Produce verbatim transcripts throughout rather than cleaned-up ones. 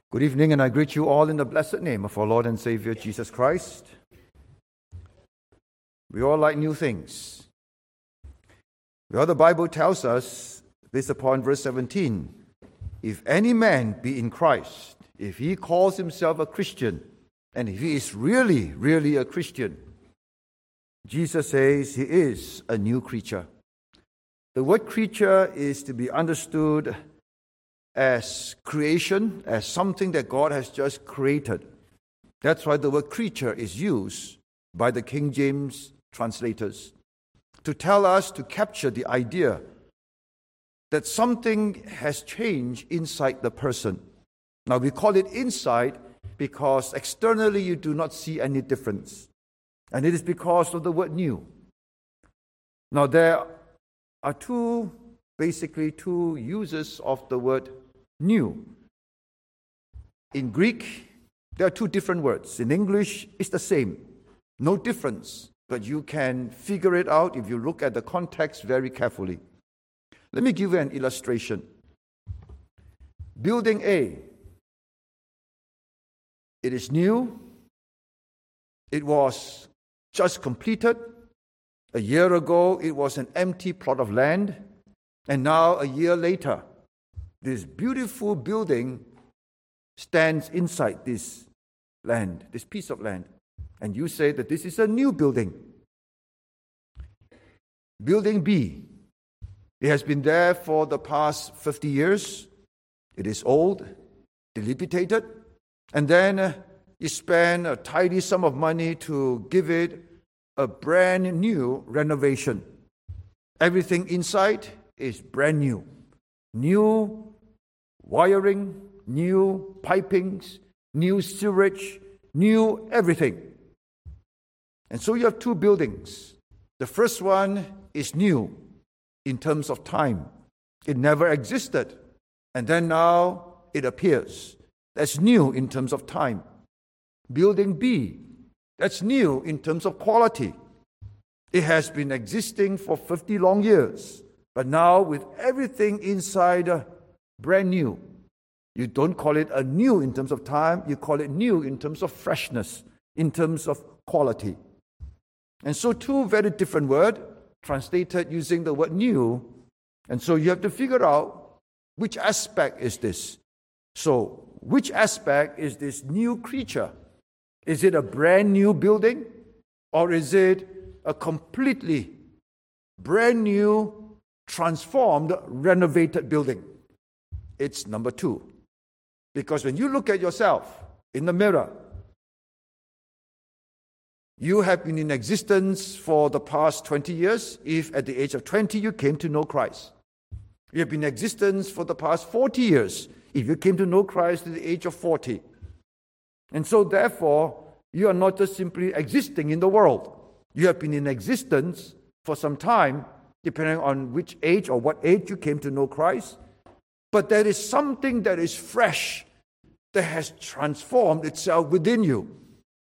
Good evening, and I greet you all in the blessed name of our Lord and Savior, Jesus Christ. We all like new things. Well, the Bible tells us, based upon verse seventeen, if any man be in Christ, if he calls himself a Christian, and if he is really, really a Christian, Jesus says he is a new creature. The word creature is to be understood as creation, as something that God has just created. That's why the word creature is used by the King James translators to tell us, to capture the idea that something has changed inside the person. Now, we call it inside because externally you do not see any difference. And it is because of the word new. Now, there are two, basically two uses of the word new. In Greek, there are two different words. In English, it's the same. No difference. But you can figure it out if you look at the context very carefully. Let me give you an illustration. Building A. It is new. It was just completed. A year ago, it was an empty plot of land. And now, a year later, this beautiful building stands inside this land, this piece of land. And you say that this is a new building. Building B. It has been there for the past fifty years. It is old, dilapidated. And then uh, you spend a tidy sum of money to give it a brand new renovation. Everything inside is brand new. New wiring, new pipings, new sewage, new everything. And so you have two buildings. The first one is new in terms of time. It never existed. And then now it appears. That's new in terms of time. Building B, that's new in terms of quality. It has been existing for fifty long years. But now with everything inside uh, brand new, you don't call it a new in terms of time, you call it new in terms of freshness, in terms of quality. And so two very different words translated using the word new. And so you have to figure out which aspect is this. So which aspect is this new creature? Is it a brand new building? Or is it a completely brand new, transformed, renovated building? It's number two. Because when you look at yourself in the mirror, you have been in existence for the past twenty years, if at the age of twenty you came to know Christ. You have been in existence for the past forty years, if you came to know Christ at the age of forty. And so therefore, you are not just simply existing in the world. You have been in existence for some time, depending on which age or what age you came to know Christ. But there is something that is fresh, that has transformed itself within you.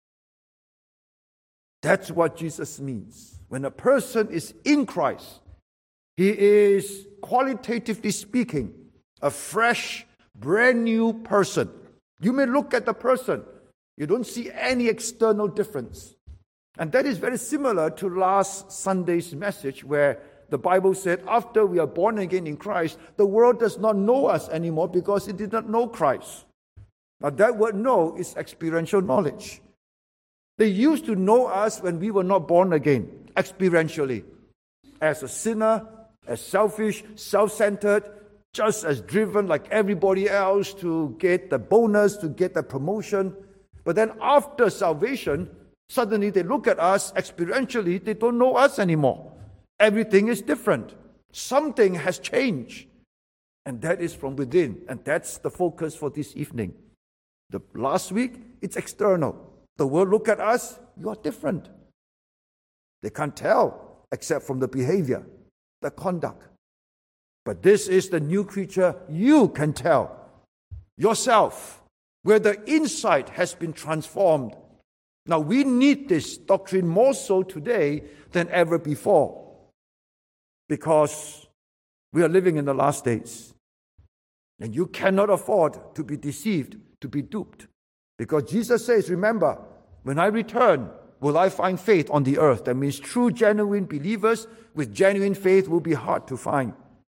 That's what Jesus means. When a person is in Christ, he is, qualitatively speaking, a fresh, brand new person. You may look at the person, you don't see any external difference. And that is very similar to last Sunday's message, where the Bible said, after we are born again in Christ, the world does not know us anymore because it did not know Christ. Now that word know is experiential knowledge. They used to know us when we were not born again, experientially. As a sinner, as selfish, self-centered, just as driven like everybody else to get the bonus, to get the promotion. But then after salvation, suddenly they look at us experientially, they don't know us anymore. Everything is different. Something has changed. And that is from within. And that's the focus for this evening. The last week, it's external. The world look at us, you are different. They can't tell except from the behavior, the conduct. But this is the new creature. You can tell yourself where the inside has been transformed. Now we need this doctrine more so today than ever before. Because we are living in the last days. And you cannot afford to be deceived to be duped. Because Jesus says, remember, when I return, will I find faith on the earth? That means true, genuine believers with genuine faith will be hard to find.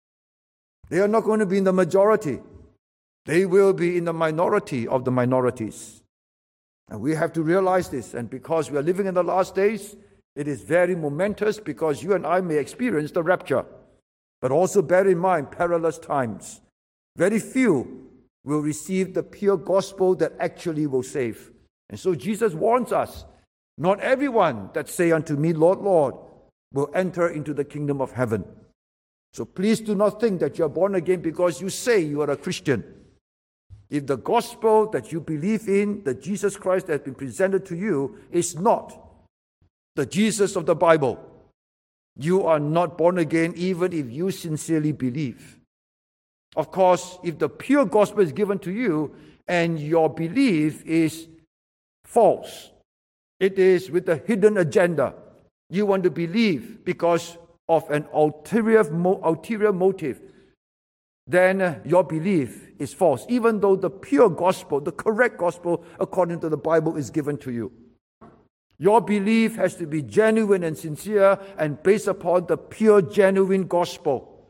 They are not going to be in the majority. They will be in the minority of the minorities. And we have to realize this. And because we are living in the last days, it is very momentous because you and I may experience the rapture. But also bear in mind perilous times. Very few will receive the pure gospel that actually will save. And so Jesus warns us, not everyone that say unto me, Lord, Lord, will enter into the kingdom of heaven. So please do not think that you are born again because you say you are a Christian. If the gospel that you believe in, the Jesus Christ that has been presented to you, is not the Jesus of the Bible, you are not born again even if you sincerely believe. Of course, if the pure gospel is given to you and your belief is false, it is with a hidden agenda. You want to believe because of an ulterior, ulterior motive, then your belief is false, even though the pure gospel, the correct gospel according to the Bible is given to you. Your belief has to be genuine and sincere and based upon the pure, genuine gospel.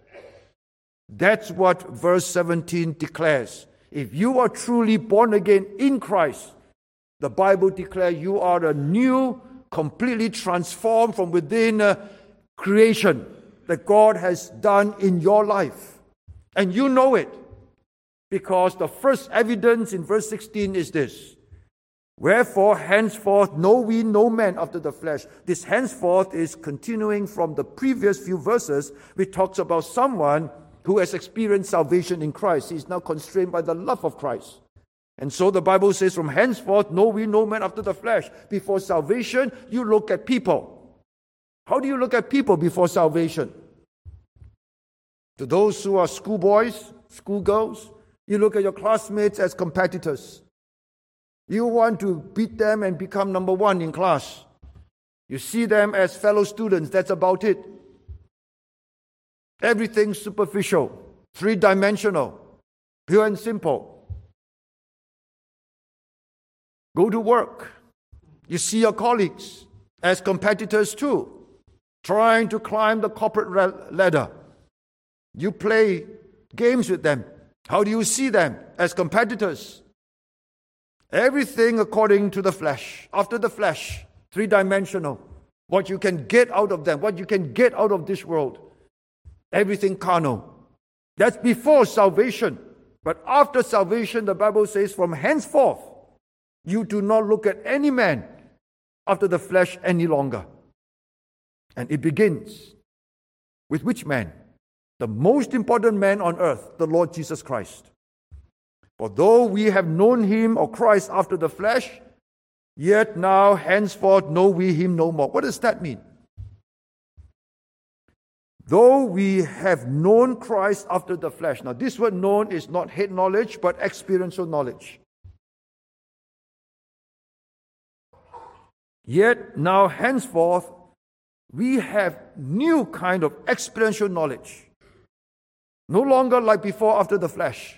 That's what verse seventeen declares. If you are truly born again in Christ, the Bible declares you are a new, completely transformed from within uh, creation that God has done in your life. And you know it because the first evidence in verse sixteen is this. Wherefore, henceforth, know we no man after the flesh. This henceforth is continuing from the previous few verses, which talks about someone who has experienced salvation in Christ. He is now constrained by the love of Christ. And so the Bible says, from henceforth, know we no man after the flesh. Before salvation, you look at people. How do you look at people before salvation? To those who are schoolboys, schoolgirls, you look at your classmates as competitors. You want to beat them and become number one in class. You see them as fellow students. That's about it. Everything superficial, three-dimensional, pure and simple. Go to work. You see your colleagues as competitors too, trying to climb the corporate ladder. You play games with them. How do you see them? As competitors. Everything according to the flesh, after the flesh, three-dimensional. What you can get out of them, what you can get out of this world. Everything carnal. That's before salvation. But after salvation, the Bible says, from henceforth, you do not look at any man after the flesh any longer. And it begins with which man? The most important man on earth, the Lord Jesus Christ. For though we have known him or Christ after the flesh, yet now henceforth know we him no more. What does that mean? Though we have known Christ after the flesh. Now this word known is not head knowledge, but experiential knowledge. Yet now henceforth we have new kind of experiential knowledge. No longer like before after the flesh.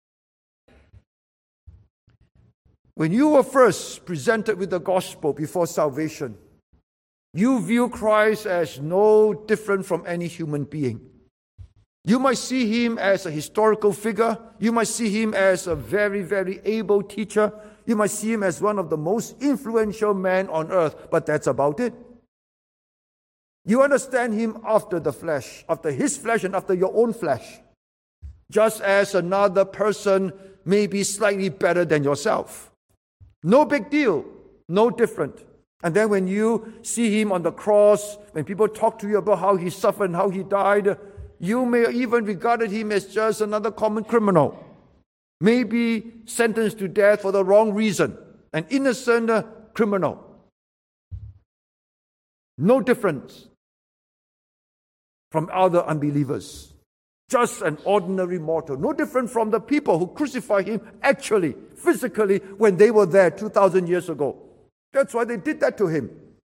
When you were first presented with the gospel before salvation, you view Christ as no different from any human being. You might see him as a historical figure. You might see him as a very, very able teacher. You might see him as one of the most influential men on earth, but that's about it. You understand him after the flesh, after his flesh and after your own flesh. Just as another person may be slightly better than yourself. No big deal, no different. And then when you see him on the cross, when people talk to you about how he suffered and how he died, you may even regard him as just another common criminal. Maybe sentenced to death for the wrong reason. An innocent uh, criminal. No difference from other unbelievers. Just an ordinary mortal. No different from the people who crucified him actually, physically, when they were there two thousand years ago. That's why they did that to him.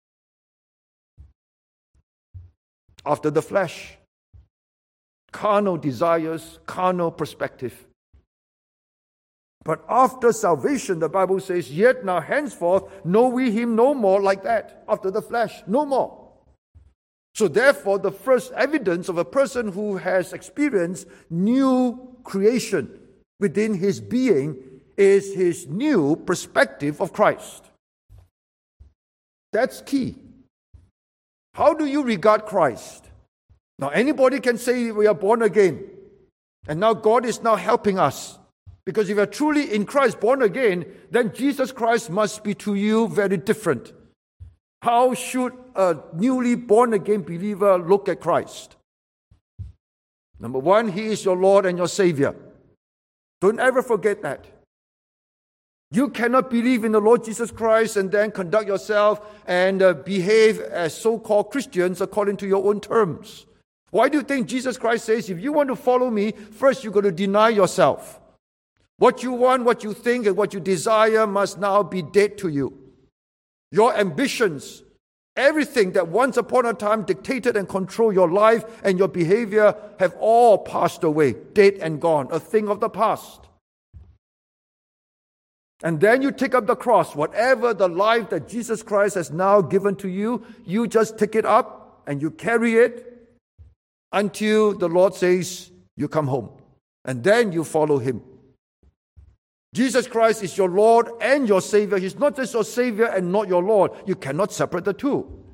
After the flesh. Carnal desires, carnal perspective. But after salvation, the Bible says, yet now henceforth know we him no more like that, after the flesh, no more. So therefore, the first evidence of a person who has experienced new creation within his being is his new perspective of Christ. That's key. How do you regard Christ? Now, anybody can say we are born again, and now God is now helping us. Because if you are truly in Christ, born again, then Jesus Christ must be to you very different. How should a newly born again believer look at Christ? Number one, He is your Lord and your Savior. Don't ever forget that. You cannot believe in the Lord Jesus Christ and then conduct yourself and uh, behave as so-called Christians according to your own terms. Why do you think Jesus Christ says, if you want to follow me, first you've got to deny yourself? What you want, what you think, and what you desire must now be dead to you. Your ambitions, everything that once upon a time dictated and controlled your life and your behavior have all passed away, dead and gone, a thing of the past. And then you take up the cross. Whatever the life that Jesus Christ has now given to you, you just take it up and you carry it until the Lord says you come home. And then you follow Him. Jesus Christ is your Lord and your Savior. He's not just your Savior and not your Lord. You cannot separate the two.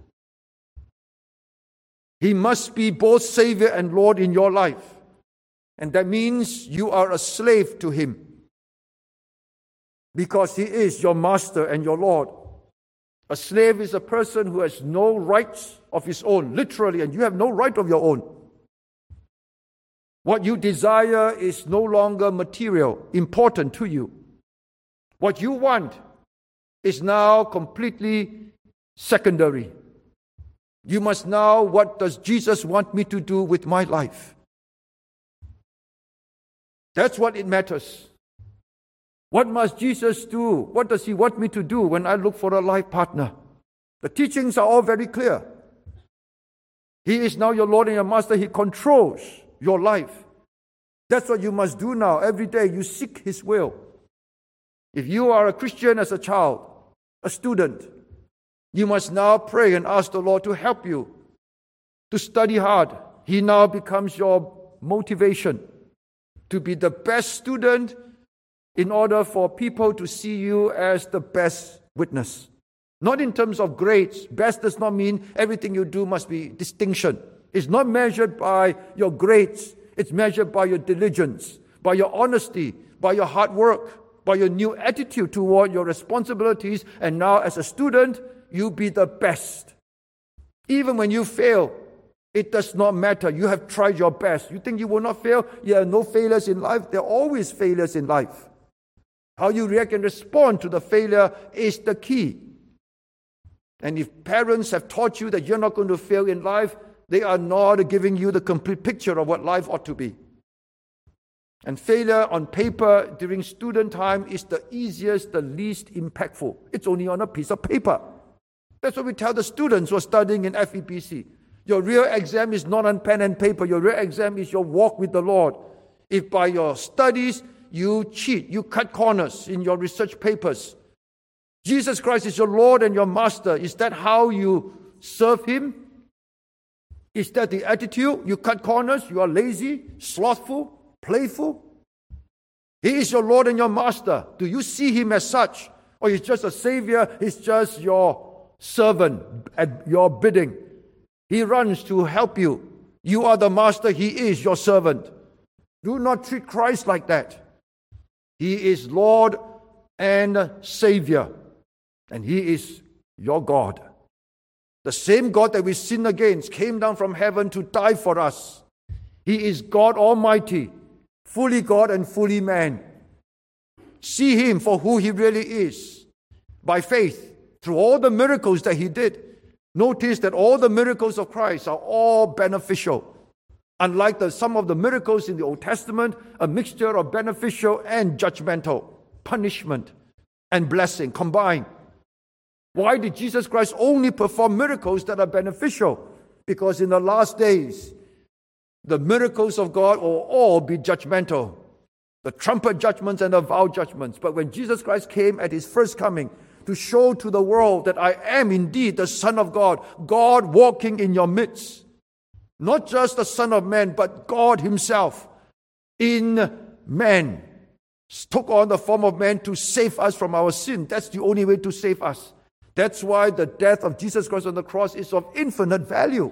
He must be both Savior and Lord in your life. And that means you are a slave to Him. Because He is your master and your Lord. A slave is a person who has no rights of his own, literally, and you have no right of your own. What you desire is no longer material, important to you. What you want is now completely secondary. You must know, what does Jesus want me to do with my life? That's what it matters. What must Jesus do? What does He want me to do when I look for a life partner? The teachings are all very clear. He is now your Lord and your Master. He controls your life. That's what you must do now. Every day you seek His will. If you are a Christian as a child, a student, you must now pray and ask the Lord to help you to study hard. He now becomes your motivation to be the best student in order for people to see you as the best witness. Not in terms of grades. Best does not mean everything you do must be distinction. It's not measured by your grades. It's measured by your diligence, by your honesty, by your hard work, by your new attitude toward your responsibilities. And now as a student, you be the best. Even when you fail, it does not matter. You have tried your best. You think you will not fail? There are no failures in life. There are always failures in life. How you react and respond to the failure is the key. And if parents have taught you that you're not going to fail in life, they are not giving you the complete picture of what life ought to be. And failure on paper during student time is the easiest, the least impactful. It's only on a piece of paper. That's what we tell the students who are studying in F E B C. Your real exam is not on pen and paper. Your real exam is your walk with the Lord. If by your studies you cheat, you cut corners in your research papers, Jesus Christ is your Lord and your Master. Is that how you serve Him? Is that the attitude? You cut corners, you are lazy, slothful, playful? He is your Lord and your Master. Do you see Him as such? Or He's just a Savior, He's just your servant at your bidding? He runs to help you. You are the Master, He is your servant. Do not treat Christ like that. He is Lord and Savior. And He is your God. The same God that we sin against came down from heaven to die for us. He is God Almighty, fully God and fully man. See Him for who He really is. By faith, through all the miracles that He did. Notice that all the miracles of Christ are all beneficial. Unlike the, some of the miracles in the Old Testament, a mixture of beneficial and judgmental, punishment and blessing combined. Why did Jesus Christ only perform miracles that are beneficial? Because in the last days, the miracles of God will all be judgmental. the trumpet judgments and the vow judgments. But when Jesus Christ came at his first coming to show to the world that I am indeed the Son of God, God walking in your midst, not just the Son of Man, but God himself in man, took on the form of man to save us from our sin. That's the only way to save us. That's why the death of Jesus Christ on the cross is of infinite value.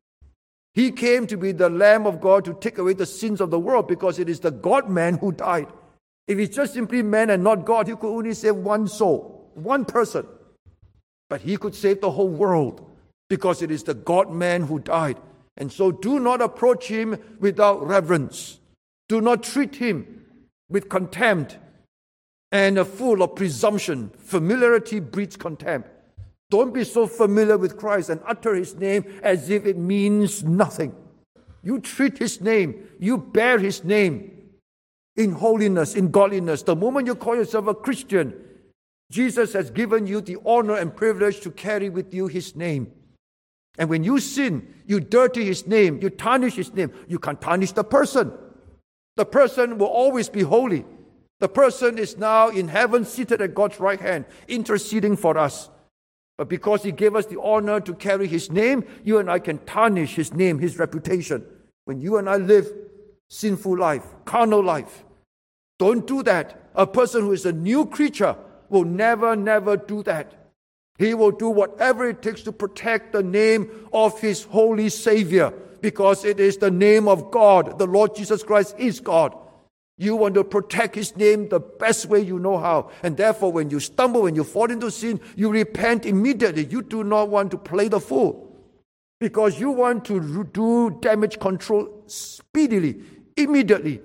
He came to be the Lamb of God to take away the sins of the world, because it is the God-man who died. If it's just simply man and not God, he could only save one soul, one person. But he could save the whole world, because it is the God-man who died. And so do not approach him without reverence. Do not treat him with contempt and a full of presumption. Familiarity breeds contempt. Don't be so familiar with Christ and utter his name as if it means nothing. You treat his name, you bear his name in holiness, in godliness. The moment you call yourself a Christian, Jesus has given you the honor and privilege to carry with you his name. And when you sin, you dirty his name, you tarnish his name. You can't tarnish the person. The person will always be holy. The person is now in heaven, seated at God's right hand, interceding for us. But because he gave us the honor to carry his name, you and I can tarnish his name, his reputation. When you and I live sinful life, carnal life, don't do that. A person who is a new creature will never, never do that. He will do whatever it takes to protect the name of his holy Savior, because it is the name of God. The Lord Jesus Christ is God. You want to protect his name the best way you know how. And therefore, when you stumble, when you fall into sin, you repent immediately. You do not want to play the fool, because you want to do damage control speedily, immediately,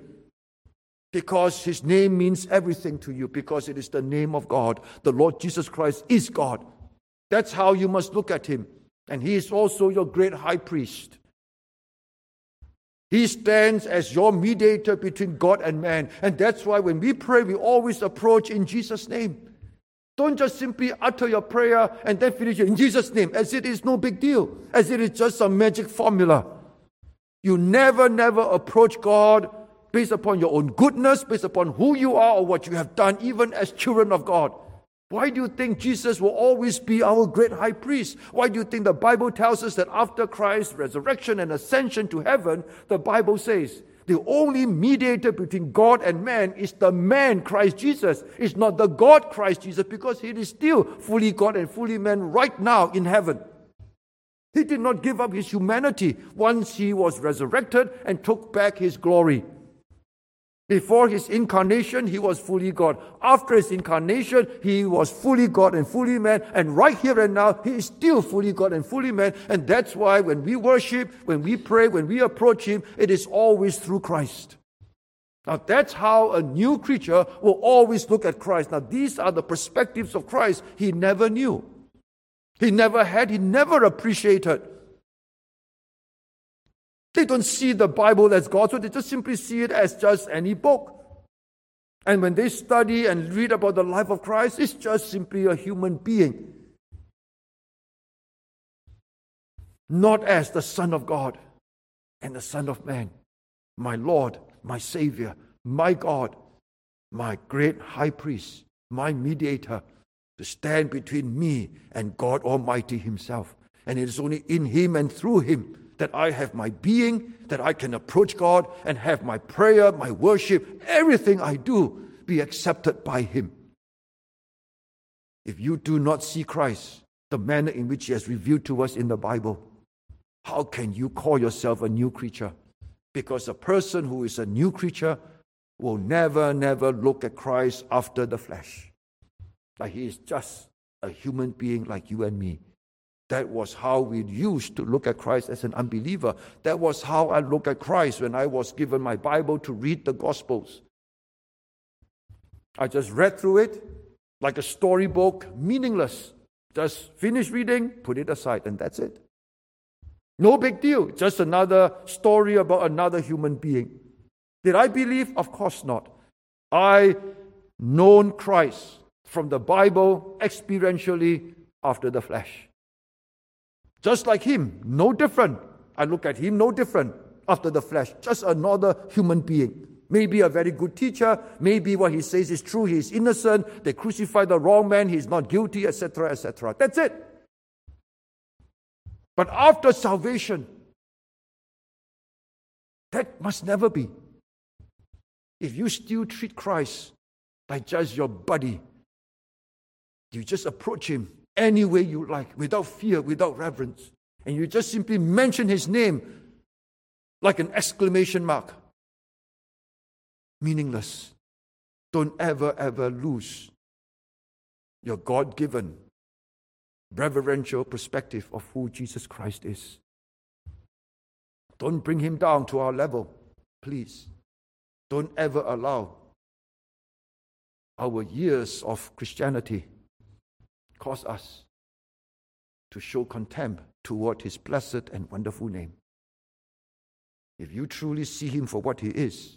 because his name means everything to you, because it is the name of God. The Lord Jesus Christ is God. That's how you must look at him. And he is also your great high priest. He stands as your mediator between God and man. And that's why when we pray, we always approach in Jesus' name. Don't just simply utter your prayer and then finish it in Jesus' name, as it is no big deal, as it is just a magic formula. You never, never approach God based upon your own goodness, based upon who you are or what you have done, even as children of God. Why do you think Jesus will always be our great high priest? Why do you think the Bible tells us that after Christ's resurrection and ascension to heaven, the Bible says the only mediator between God and man is the man Christ Jesus. It's not the God Christ Jesus, because he is still fully God and fully man right now in heaven. He did not give up his humanity once he was resurrected and took back his glory. Before his incarnation, he was fully God. After his incarnation, he was fully God and fully man. And right here and now, he is still fully God and fully man. And that's why when we worship, when we pray, when we approach him, it is always through Christ. Now that's how a new creature will always look at Christ. Now these are the perspectives of Christ he never knew. He never had, he never appreciated. They don't see the Bible as God, so they just simply see it as just any book. And when they study and read about the life of Christ, it's just simply a human being. Not as the Son of God and the Son of Man, my Lord, my Savior, my God, my great high priest, my mediator, to stand between me and God Almighty himself. And it is only in him and through him that I have my being, that I can approach God and have my prayer, my worship, everything I do be accepted by him. If you do not see Christ, the manner in which he has revealed to us in the Bible, how can you call yourself a new creature? Because a person who is a new creature will never, never look at Christ after the flesh. Like he is just a human being like you and me. That was how we used to look at Christ as an unbeliever. That was how I look at Christ when I was given my Bible to read the Gospels. I just read through it like a storybook, meaningless. Just finish reading, put it aside, and that's it. No big deal. Just another story about another human being. Did I believe? Of course not. I known Christ from the Bible experientially after the flesh. Just like him, no different. I look at him, no different after the flesh. Just another human being. Maybe a very good teacher, maybe what he says is true, he is innocent, they crucified the wrong man, he is not guilty, et cetera, et cetera. That's it. But after salvation, that must never be. If you still treat Christ like just your buddy, you just approach him any way you like, without fear, without reverence, and you just simply mention his name like an exclamation mark, meaningless. Don't ever, ever lose your God-given reverential perspective of who Jesus Christ is. Don't bring him down to our level, please. Don't ever allow our years of Christianity cause us to show contempt toward his blessed and wonderful name. If you truly see him for what he is,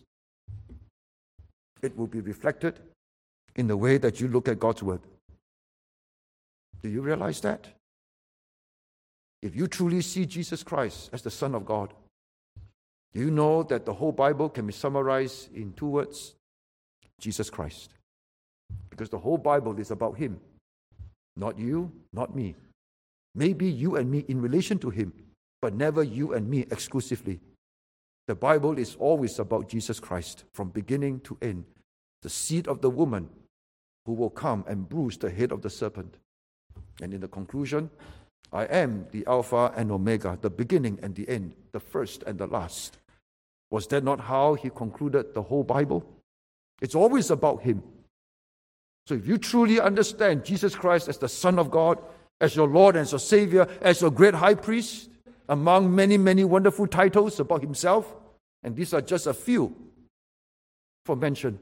it will be reflected in the way that you look at God's word. Do you realize that? If you truly see Jesus Christ as the Son of God, do you know that the whole Bible can be summarized in two words? Jesus Christ. Because the whole Bible is about him. Not you, not me. Maybe you and me in relation to him, but never you and me exclusively. The Bible is always about Jesus Christ, from beginning to end. The seed of the woman who will come and bruise the head of the serpent. And in the conclusion, I am the Alpha and Omega, the beginning and the end, the first and the last. Was that not how he concluded the whole Bible? It's always about him. So if you truly understand Jesus Christ as the Son of God, as your Lord and as your Savior, as your great high priest, among many, many wonderful titles about himself, and these are just a few for mention,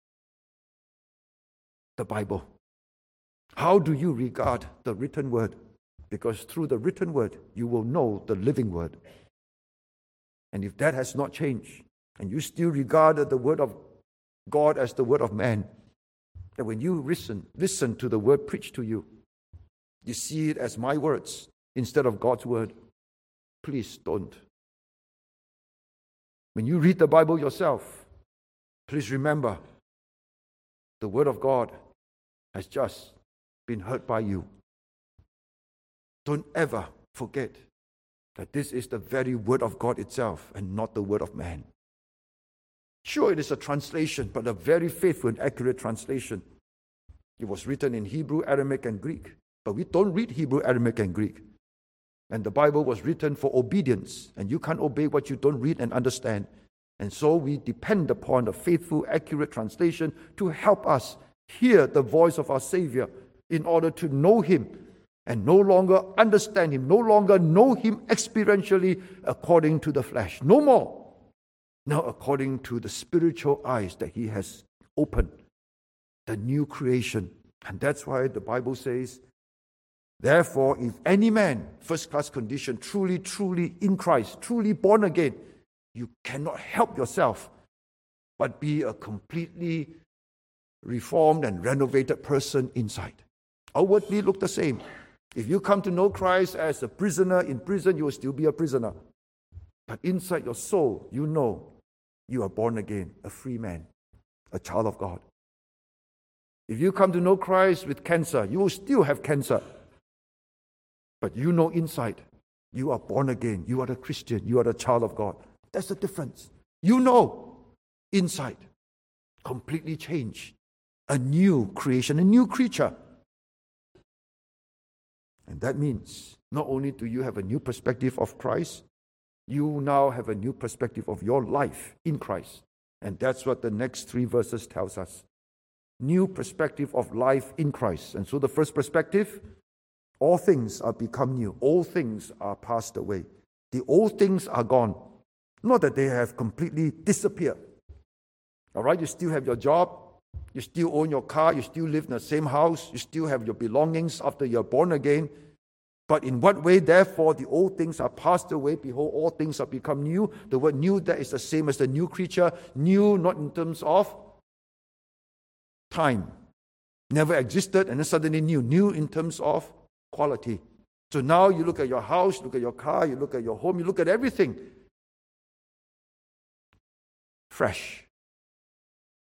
the Bible. How do you regard the written word? Because through the written word, you will know the living word. And if that has not changed, and you still regard the word of God as the word of man, that when you listen, listen to the word preached to you, you see it as my words instead of God's word, please don't. When you read the Bible yourself, please remember the word of God has just been heard by you. Don't ever forget that this is the very word of God itself and not the word of man. Sure, it is a translation, but a very faithful and accurate translation. It was written in Hebrew, Aramaic, and Greek. But we don't read Hebrew, Aramaic, and Greek. And the Bible was written for obedience, and you can't obey what you don't read and understand. And so we depend upon a faithful, accurate translation to help us hear the voice of our Savior in order to know him and no longer understand him, no longer know him experientially according to the flesh. No more. Now according to the spiritual eyes that he has opened, the new creation. And that's why the Bible says, therefore, if any man, first class condition, truly, truly in Christ, truly born again, you cannot help yourself but be a completely reformed and renovated person inside. Outwardly look the same. If you come to know Christ as a prisoner in prison, you will still be a prisoner. But inside your soul, you know you are born again, a free man, a child of God. If you come to know Christ with cancer, you will still have cancer. But you know inside, you are born again, you are a Christian, you are a child of God. That's the difference. You know inside, completely changed, a new creation, a new creature. And that means not only do you have a new perspective of Christ, you now have a new perspective of your life in Christ. And that's what the next three verses tells us. New perspective of life in Christ. And so the first perspective, all things are become new. All things are passed away. The old things are gone. Not that they have completely disappeared. All right, you still have your job. You still own your car. You still live in the same house. You still have your belongings after you're born again. But in what way, therefore, the old things are passed away? Behold, all things have become new. The word new, that is the same as the new creature. New, not in terms of time. Never existed and then suddenly new. New in terms of quality. So now you look at your house, look at your car, you look at your home, you look at everything. Fresh.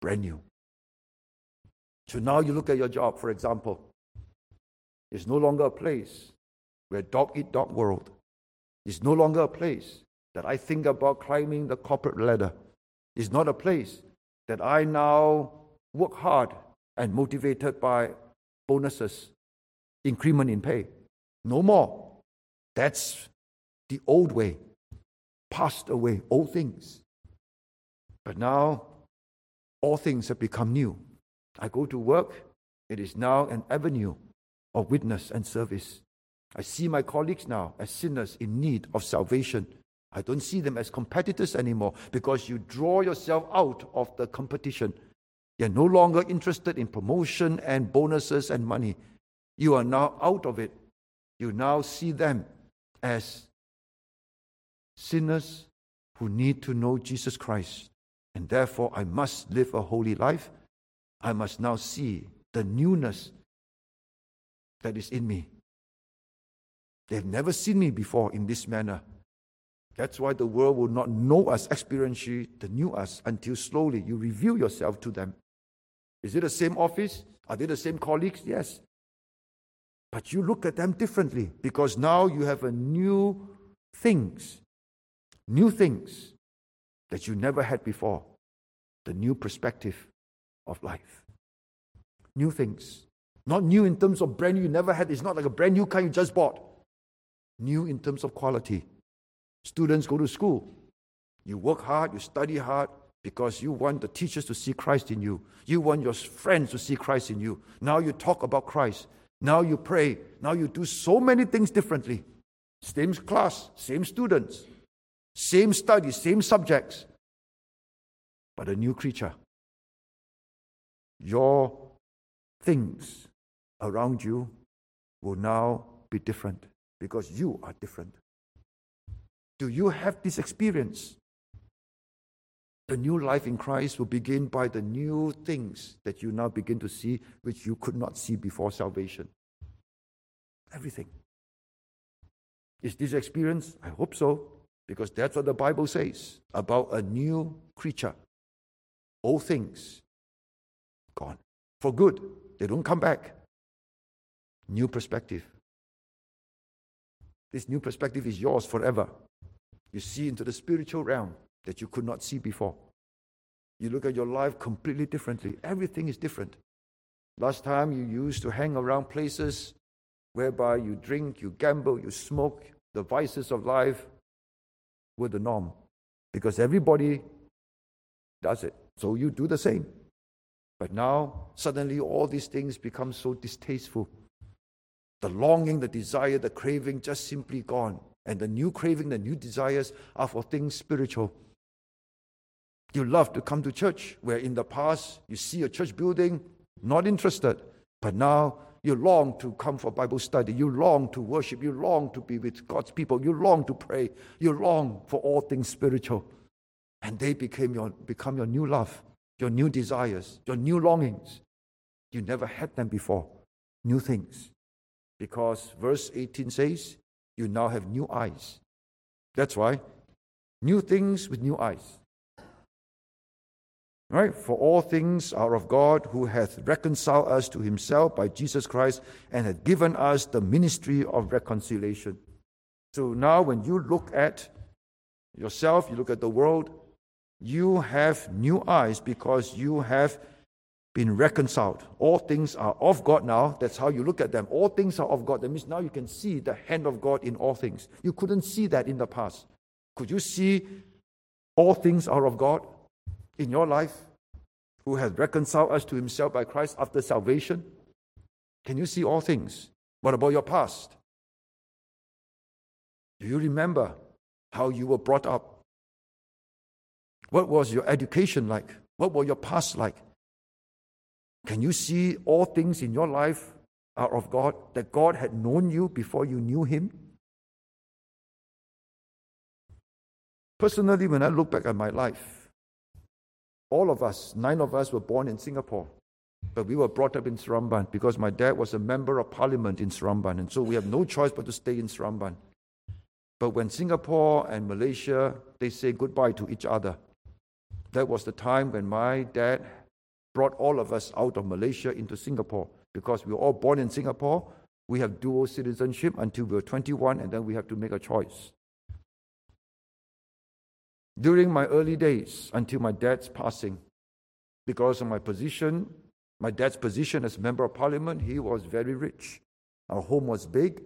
brand new. So now you look at your job, for example. It's no longer a place where dog eat dog world. It's no longer a place that I think about climbing the corporate ladder. It's not a place that I now work hard and motivated by bonuses, increment in pay. No more. That's the old way, passed away, old things. But now, all things have become new. I go to work, it is now an avenue of witness and service. I see my colleagues now as sinners in need of salvation. I don't see them as competitors anymore because you draw yourself out of the competition. You're no longer interested in promotion and bonuses and money. You are now out of it. You now see them as sinners who need to know Jesus Christ. And therefore, I must live a holy life. I must now see the newness that is in me. They've never seen me before in this manner. That's why the world will not know us experientially, the new us, until slowly you reveal yourself to them. Is it the same office? Are they the same colleagues? Yes. But you look at them differently because now you have a new things, new things that you never had before. The new perspective of life. New things. Not new in terms of brand new you never had. It's not like a brand new car you just bought. New in terms of quality. Students go to school. You work hard, you study hard because you want the teachers to see Christ in you. You want your friends to see Christ in you. Now you talk about Christ. Now you pray. Now you do so many things differently. Same class, same students, same studies, same subjects. But a new creature. Your things around you will now be different because you are different. Do you have this experience? The new life in Christ will begin by the new things that you now begin to see, which you could not see before salvation. Everything. Is this experience? I hope so, because that's what the Bible says about a new creature. Old things gone. For good. They don't come back. New perspective. This new perspective is yours forever. You see into the spiritual realm that you could not see before. You look at your life completely differently. Everything is different. Last time you used to hang around places whereby you drink, you gamble, you smoke, the vices of life were the norm. Because everybody does it. So you do the same. But now, suddenly all these things become so distasteful. The longing, the desire, the craving just simply gone. And the new craving, the new desires are for things spiritual. You love to come to church, where in the past you see a church building, not interested. But now you long to come for Bible study. You long to worship. You long to be with God's people. You long to pray. You long for all things spiritual. And they became your, become your new love, your new desires, your new longings. You never had them before. New things. Because verse eighteen says, you now have new eyes. That's why. New things with new eyes. Right? For all things are of God, who hath reconciled us to himself by Jesus Christ and hath given us the ministry of reconciliation. So now when you look at yourself, you look at the world, you have new eyes because you have been reconciled. All things are of God now. That's how you look at them. All things are of God. That means now you can see the hand of God in all things. You couldn't see that in the past. Could you see all things are of God in your life, who has reconciled us to himself by Christ after salvation? Can you see all things? What about your past? Do you remember how you were brought up? What was your education like? What was your past like? Can you see all things in your life are of God, that God had known you before you knew him? Personally, when I look back at my life, all of us, nine of us were born in Singapore, but we were brought up in Seremban because my dad was a member of parliament in Seremban, and so we have no choice but to stay in Seremban. But when Singapore and Malaysia, they say goodbye to each other, that was the time when my dad brought all of us out of Malaysia into Singapore because we were all born in Singapore. We have dual citizenship until we were twenty-one, and then we have to make a choice. During my early days, until my dad's passing, because of my position, my dad's position as Member of Parliament, he was very rich. Our home was big.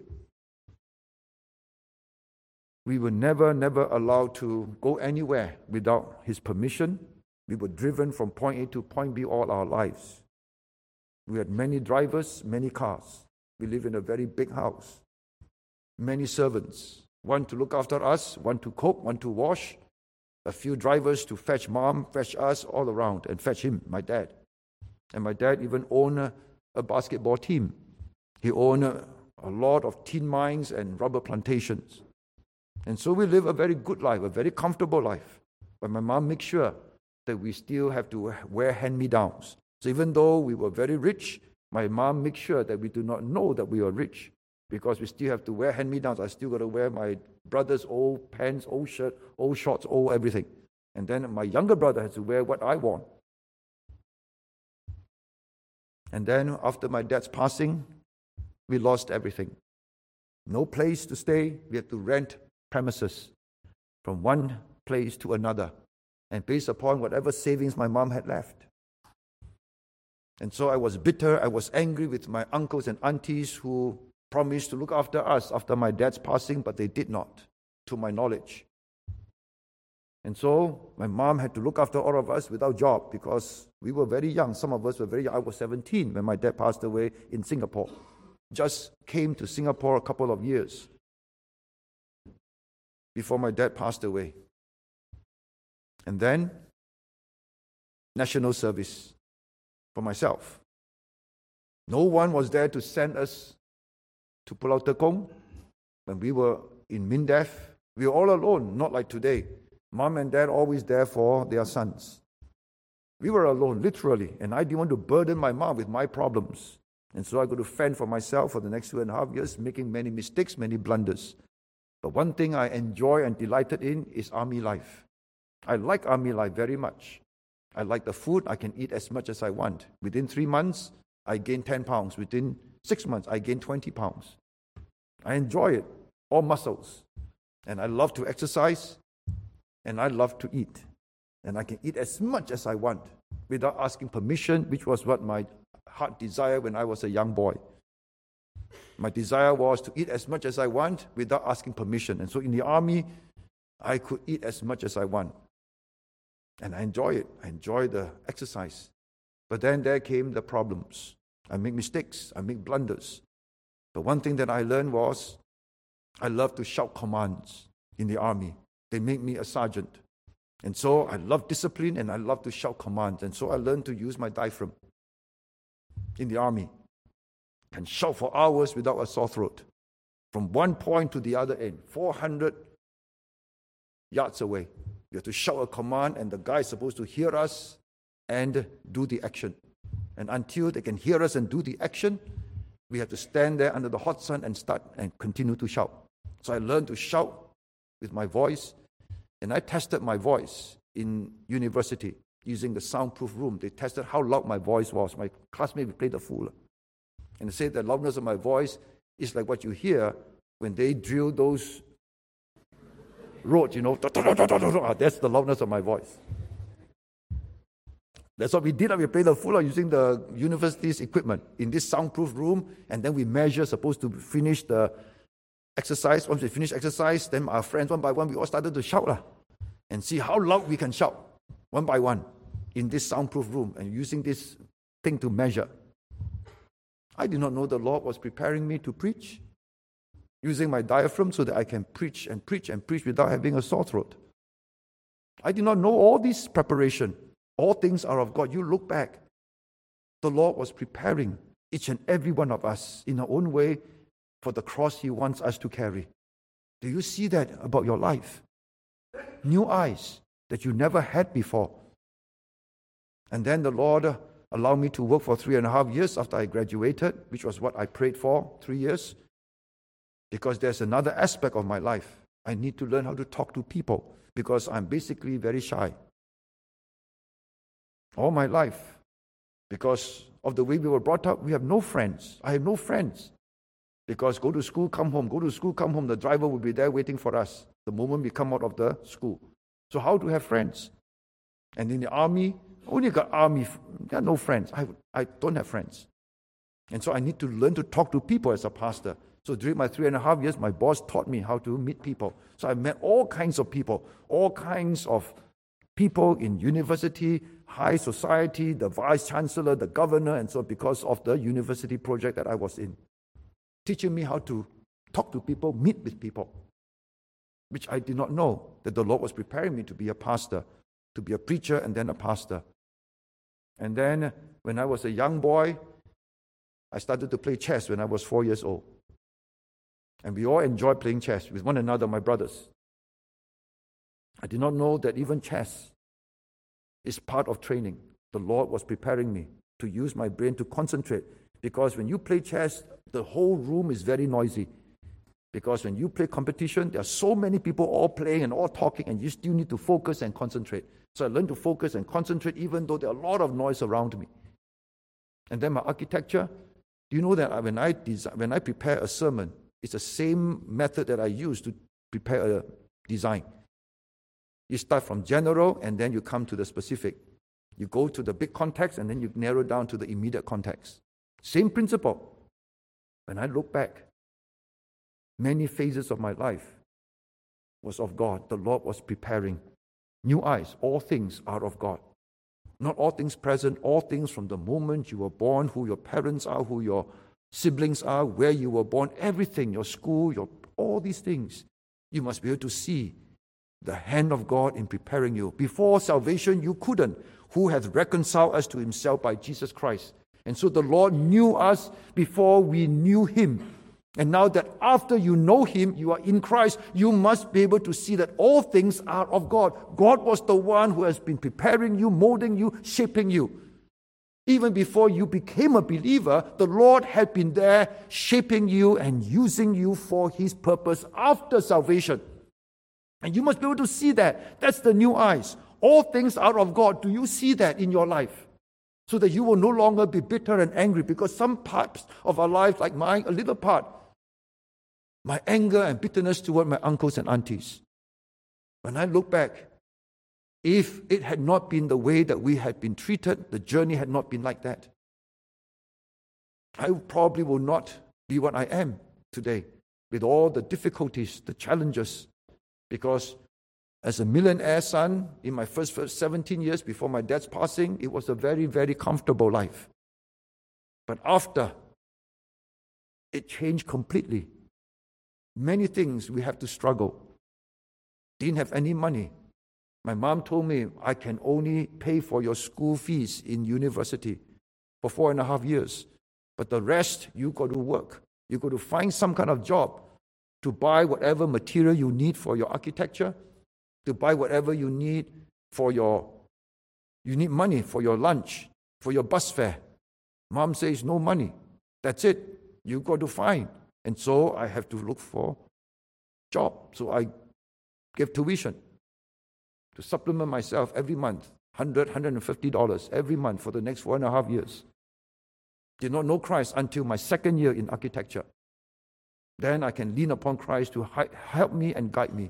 We were never, never allowed to go anywhere without his permission. We were driven from point A to point B all our lives. We had many drivers, many cars. We lived in a very big house. Many servants. One to look after us, one to cook, one to wash. A few drivers to fetch mom, fetch us all around, and fetch him, my dad. And my dad even owned a, a basketball team. He owned a, a lot of tin mines and rubber plantations. And so we live a very good life, a very comfortable life. But my mom makes sure that we still have to wear hand-me-downs. So even though we were very rich, my mom makes sure that we do not know that we are rich, because we still have to wear hand-me-downs. I still got to wear my brother's old pants, old shirt, old shorts, old everything. And then my younger brother has to wear what I want. And then after my dad's passing, we lost everything. No place to stay. We had to rent premises from one place to another, and based upon whatever savings my mom had left. And so I was bitter, I was angry with my uncles and aunties who promised to look after us after my dad's passing, but they did not, to my knowledge. And so my mom had to look after all of us without job because we were very young. Some of us were very young. I was seventeen when my dad passed away in Singapore. Just came to Singapore a couple of years before my dad passed away. And then, national service for myself. No one was there to send us to Pulau Tekong. When we were in MINDEF, we were all alone, not like today. Mom and dad always there for their sons. We were alone, literally, and I didn't want to burden my mom with my problems. And so I got to fend for myself for the next two and a half years, making many mistakes, many blunders. But one thing I enjoy and delighted in is army life. I like army life very much. I like the food. I can eat as much as I want. Within three months, I gain ten pounds. Within six months, I gain twenty pounds. I enjoy it, all muscles. And I love to exercise, and I love to eat. And I can eat as much as I want without asking permission, which was what my heart desired when I was a young boy. My desire was to eat as much as I want without asking permission. And so in the army, I could eat as much as I want. And I enjoy it. I enjoy the exercise. But then there came the problems. I make mistakes. I make blunders. But one thing that I learned was I love to shout commands in the army. They made me a sergeant. And so I love discipline and I love to shout commands. And so I learned to use my diaphragm in the army and shout for hours without a sore throat. From one point to the other end, four hundred yards away. You have to shout a command and the guy is supposed to hear us and do the action. And until they can hear us and do the action, we have to stand there under the hot sun and start and continue to shout. So I learned to shout with my voice, and I tested my voice in university using the soundproof room. They tested how loud my voice was. My classmates played the fool. And they said the loudness of my voice is like what you hear when they drill those roads, you know. That's the loudness of my voice. That's what we did. We played the fool using the university's equipment in this soundproof room, and then we measure, supposed to finish the exercise. Once we finish exercise, then our friends, one by one, we all started to shout lah, and see how loud we can shout, one by one, in this soundproof room, and using this thing to measure. I did not know the Lord was preparing me to preach, using my diaphragm so that I can preach and preach and preach without having a sore throat. I did not know all this preparation. All things are of God. You look back, the Lord was preparing each and every one of us in our own way for the cross He wants us to carry. Do you see that about your life? New eyes that you never had before. And then the Lord allowed me to work for three and a half years after I graduated, which was what I prayed for, three years. Because there's another aspect of my life. I need to learn how to talk to people because I'm basically very shy. All my life, Because of the way we were brought up, we have no friends. I have no friends. Because go to school, come home, go to school, come home, the driver will be there waiting for us the moment we come out of the school. So how to have friends? And in the army, only got army, there are no friends. I, I don't have friends. And so I need to learn to talk to people as a pastor. So during my three and a half years, my boss taught me how to meet people. So I met all kinds of people, all kinds of people in university, high society, the vice chancellor, the governor, and so because of the university project that I was in. Teaching me how to talk to people, meet with people, which I did not know that the Lord was preparing me to be a pastor, to be a preacher and then a pastor. And then when I was a young boy, I started to play chess when I was four years old. And we all enjoyed playing chess with one another, my brothers. I did not know that even chess is part of training. The Lord was preparing me to use my brain to concentrate. Because when you play chess, the whole room is very noisy. Because when you play competition, there are so many people all playing and all talking, and you still need to focus and concentrate. So I learned to focus and concentrate even though there are a lot of noise around me. And then my architecture, do you know that when I design, when I prepare a sermon, it's the same method that I use to prepare a design. You start from general and then you come to the specific. You go to the big context and then you narrow down to the immediate context. Same principle. When I look back, many phases of my life was of God. The Lord was preparing new eyes. All things are of God. Not all things present, all things from the moment you were born, who your parents are, who your siblings are, where you were born, everything, your school, your all these things. You must be able to see the hand of God in preparing you. Before salvation, you couldn't. Who hath reconciled us to himself by Jesus Christ. And so the Lord knew us before we knew him. And now that after you know him, you are in Christ, you must be able to see that all things are of God. God was the one who has been preparing you, molding you, shaping you. Even before you became a believer, the Lord had been there shaping you and using you for his purpose after salvation. And you must be able to see that. That's the new eyes. All things are of God. Do you see that in your life? So that you will no longer be bitter and angry, because some parts of our life, like mine, a little part, my anger and bitterness toward my uncles and aunties. When I look back, if it had not been the way that we had been treated, the journey had not been like that, I probably will not be what I am today, with all the difficulties, the challenges, because as a millionaire son, in my first, first seventeen years before my dad's passing, it was a very, very comfortable life. But after, it changed completely. Many things we have to struggle. Didn't have any money. My mom told me, I can only pay for your school fees in university for four and a half years. But the rest, you got to work. You got to find some kind of job to buy whatever material you need for your architecture, to buy whatever you need for your, you need money for your lunch, for your bus fare. Mom says, no money. That's it. You got to find. And so I have to look for job. So I give tuition to supplement myself every month, one hundred dollars, one hundred fifty dollars every month for the next four and a half years. Did not know Christ until my second year in architecture. Then I can lean upon Christ to help me and guide me.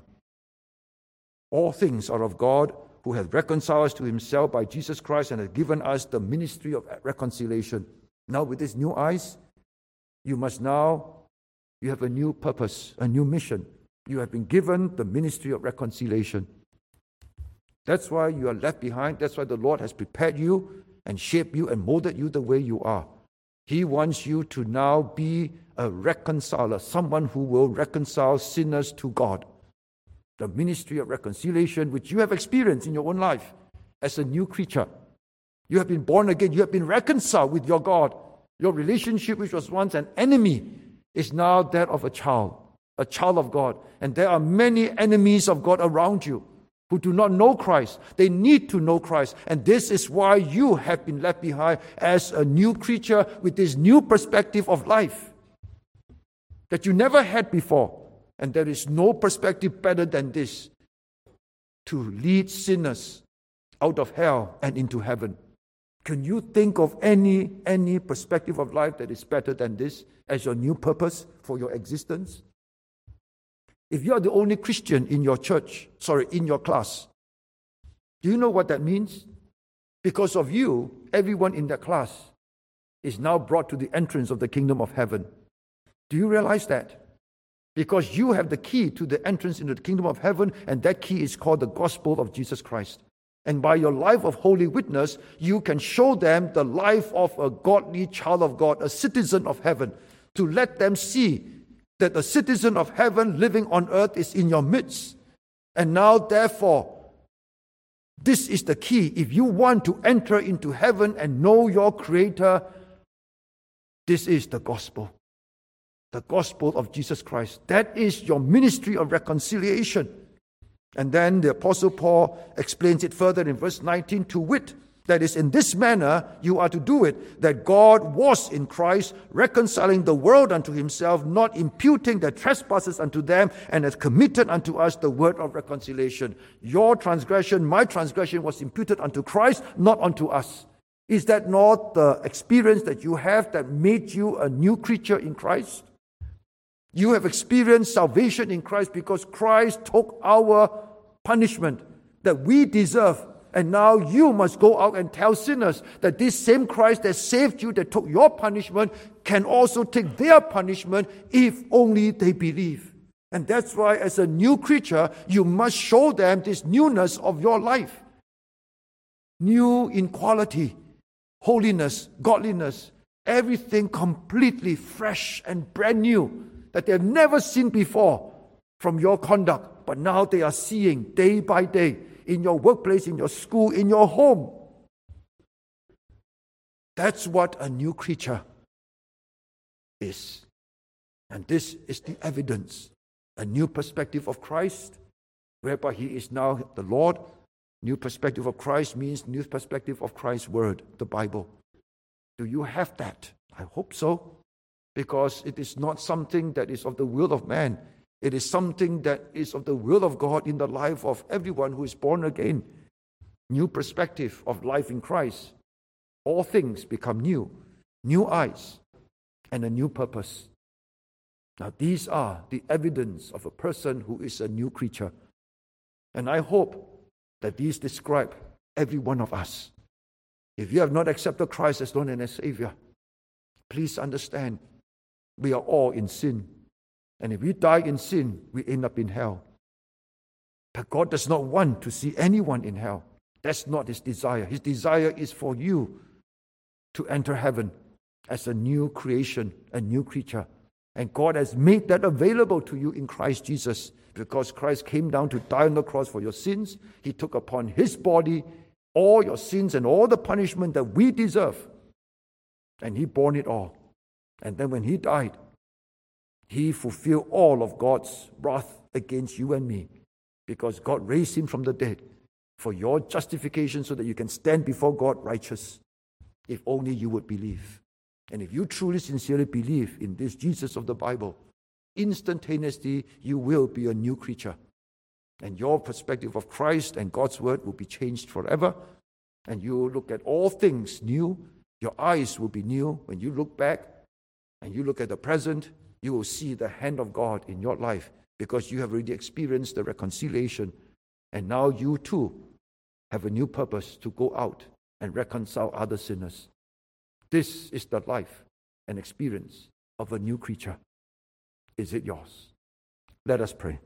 All things are of God, who hath reconciled us to himself by Jesus Christ and has given us the ministry of reconciliation. Now with these new eyes, you must now, you have a new purpose, a new mission. You have been given the ministry of reconciliation. That's why you are left behind. That's why the Lord has prepared you and shaped you and molded you the way you are. He wants you to now be a reconciler, someone who will reconcile sinners to God. The ministry of reconciliation, which you have experienced in your own life as a new creature. You have been born again. You have been reconciled with your God. Your relationship, which was once an enemy, is now that of a child, a child of God. And there are many enemies of God around you who do not know Christ. They need to know Christ. And this is why you have been left behind as a new creature with this new perspective of life that you never had before. And there is no perspective better than this, to lead sinners out of hell and into heaven. Can you think of any, any perspective of life that is better than this as your new purpose for your existence? If you are the only Christian in your church, sorry, in your class, do you know what that means? Because of you, everyone in that class is now brought to the entrance of the kingdom of heaven. Do you realize that? Because you have the key to the entrance into the kingdom of heaven, and that key is called the gospel of Jesus Christ. And by your life of holy witness, you can show them the life of a godly child of God, a citizen of heaven, to let them see that the citizen of heaven living on earth is in your midst. And now, therefore, this is the key. If you want to enter into heaven and know your Creator, this is the gospel. The gospel of Jesus Christ. That is your ministry of reconciliation. And then the Apostle Paul explains it further in verse nineteen, to wit, that is, in this manner you are to do it, that God was in Christ, reconciling the world unto himself, not imputing their trespasses unto them, and has committed unto us the word of reconciliation. Your transgression, my transgression, was imputed unto Christ, not unto us. Is that not the experience that you have that made you a new creature in Christ? You have experienced salvation in Christ because Christ took our punishment that we deserve. And now you must go out and tell sinners that this same Christ that saved you, that took your punishment, can also take their punishment if only they believe. And that's why as a new creature, you must show them this newness of your life. New in quality, holiness, godliness, everything completely fresh and brand new that they have never seen before from your conduct. But now they are seeing day by day in your workplace, in your school, in your home. That's what a new creature is. And this is the evidence. A new perspective of Christ, whereby he is now the Lord. New perspective of Christ means new perspective of Christ's word, the Bible. Do you have that? I hope so. Because it is not something that is of the will of man. It is something that is of the will of God in the life of everyone who is born again. New perspective of life in Christ. All things become new. New eyes and a new purpose. Now these are the evidence of a person who is a new creature. And I hope that these describe every one of us. If you have not accepted Christ as Lord and as Savior, please understand, we are all in sin. And if we die in sin, we end up in hell. But God does not want to see anyone in hell. That's not his desire. His desire is for you to enter heaven as a new creation, a new creature. And God has made that available to you in Christ Jesus. Because Christ came down to die on the cross for your sins. He took upon his body all your sins and all the punishment that we deserve. And he bore it all. And then when he died, he fulfilled all of God's wrath against you and me, because God raised him from the dead for your justification so that you can stand before God righteous, if only you would believe. And if you truly, sincerely believe in this Jesus of the Bible, instantaneously you will be a new creature. And your perspective of Christ and God's word will be changed forever. And you will look at all things new. Your eyes will be new. When you look back and you look at the present, you will see the hand of God in your life, because you have already experienced the reconciliation. And now you too have a new purpose to go out and reconcile other sinners. This is the life and experience of a new creature. Is it yours? Let us pray.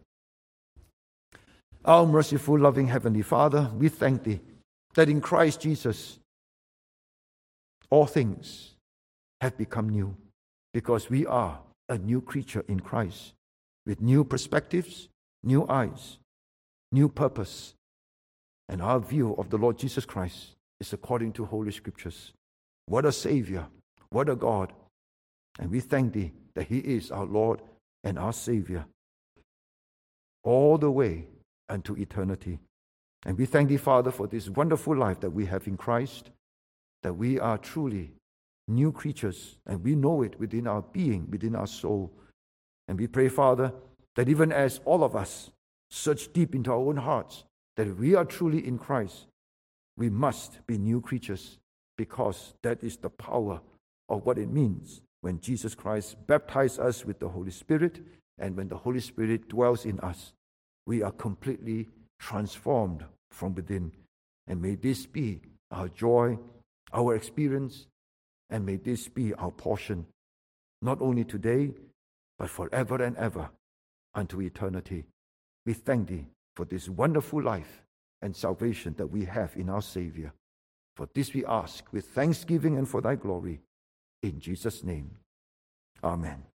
Our merciful, loving Heavenly Father, we thank Thee that in Christ Jesus all things have become new, because we are a new creature in Christ with new perspectives, new eyes, new purpose. And our view of the Lord Jesus Christ is according to Holy Scriptures. What a Savior, what a God. And we thank Thee that He is our Lord and our Savior all the way unto eternity. And we thank Thee, Father, for this wonderful life that we have in Christ, that we are truly new creatures, and we know it within our being, within our soul. And we pray, Father, that even as all of us search deep into our own hearts, that if we are truly in Christ, we must be new creatures. because that is the power of what it means when Jesus Christ baptized us with the Holy Spirit, and when the Holy Spirit dwells in us, we are completely transformed from within. And may this be our joy, our experience, and may this be our portion, not only today, but forever and ever unto eternity. We thank Thee for this wonderful life and salvation that we have in our Savior. For this we ask with thanksgiving and for Thy glory. In Jesus' name, amen.